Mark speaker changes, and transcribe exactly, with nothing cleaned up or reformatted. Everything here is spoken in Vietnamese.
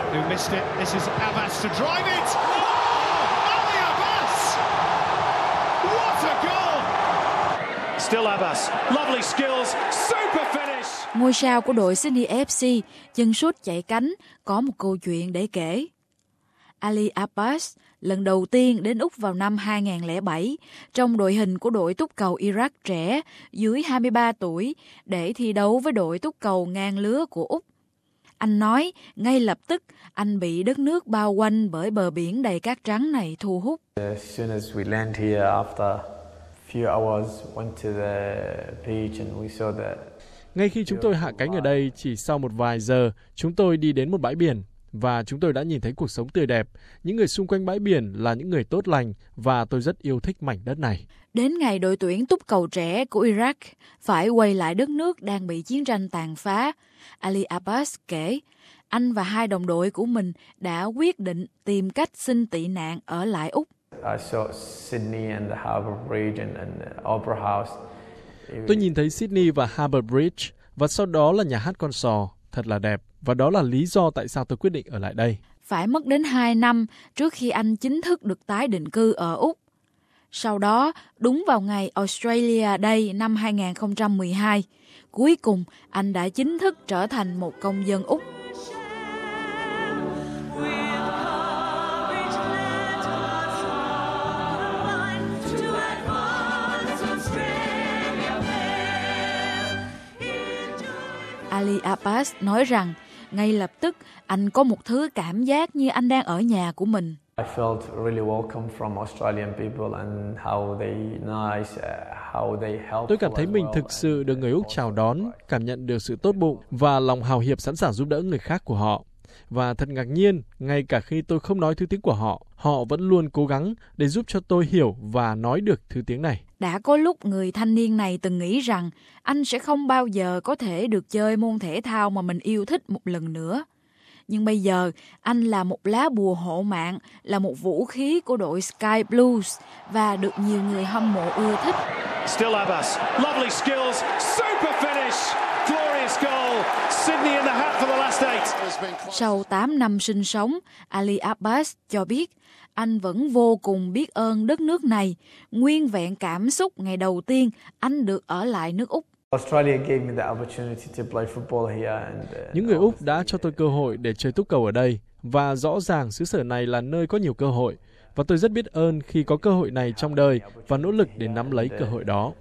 Speaker 1: who missed it. This is Abbas to drive it. Oh, Ali Abbas! What a goal!
Speaker 2: Still Abbas, lovely skills, super finish.
Speaker 3: Ngôi sao của đội Sydney ép xê chân sút chạy cánh có một câu chuyện để kể. Ali Abbas lần đầu tiên đến Úc vào năm hai không không bảy trong đội hình của đội túc cầu Iraq trẻ dưới hai mươi ba tuổi để thi đấu với đội túc cầu ngang lứa của Úc. Anh nói ngay lập tức anh bị đất nước bao quanh bởi bờ biển đầy cát trắng này thu hút.
Speaker 4: As soon as we land here after few hours went to the beach and we saw that.
Speaker 5: Ngay khi chúng tôi hạ cánh ở đây, chỉ sau một vài giờ, chúng tôi đi đến một bãi biển và chúng tôi đã nhìn thấy cuộc sống tươi đẹp. Những người xung quanh bãi biển là những người tốt lành và tôi rất yêu thích mảnh đất này.
Speaker 3: Đến ngày đội tuyển túc cầu trẻ của Iraq phải quay lại đất nước đang bị chiến tranh tàn phá, Ali Abbas kể, anh và hai đồng đội của mình đã quyết định tìm cách xin tị nạn ở lại Úc.
Speaker 5: Tôi nhìn thấy Sydney và Harbour Bridge và sau đó là nhà hát Con Sò, thật là đẹp và đó là lý do tại sao tôi quyết định ở lại đây.
Speaker 3: Phải mất đến hai năm trước khi anh chính thức được tái định cư ở Úc. Sau đó, đúng vào ngày Australia Day năm hai không một hai, cuối cùng anh đã chính thức trở thành một công dân Úc. Ali Abbas nói rằng ngay lập tức anh có một thứ cảm giác như anh đang ở nhà của mình.
Speaker 5: Tôi cảm thấy mình thực sự được người Úc chào đón, cảm nhận được sự tốt bụng và lòng hào hiệp sẵn sàng giúp đỡ người khác của họ. Và thật ngạc nhiên, ngay cả khi tôi không nói thứ tiếng của họ, họ vẫn luôn cố gắng để giúp cho tôi hiểu và nói được thứ tiếng này.
Speaker 3: Đã có lúc người thanh niên này từng nghĩ rằng anh sẽ không bao giờ có thể được chơi môn thể thao mà mình yêu thích một lần nữa. Nhưng bây giờ, anh là một lá bùa hộ mạng, là một vũ khí của đội Sky Blues và được nhiều người hâm mộ ưa thích.
Speaker 2: Still Abbas, lovely skills, super finish, glorious goal, Sydney in the hat for the last eight.
Speaker 3: Sau tám năm sinh sống, Ali Abbas cho biết anh vẫn vô cùng biết ơn đất nước này, nguyên vẹn cảm xúc ngày đầu tiên anh được ở lại nước Úc.
Speaker 5: Những người Úc đã cho tôi cơ hội để chơi túc cầu ở đây và rõ ràng xứ sở này là nơi có nhiều cơ hội và tôi rất biết ơn khi có cơ hội này trong đời và nỗ lực để nắm lấy cơ hội đó.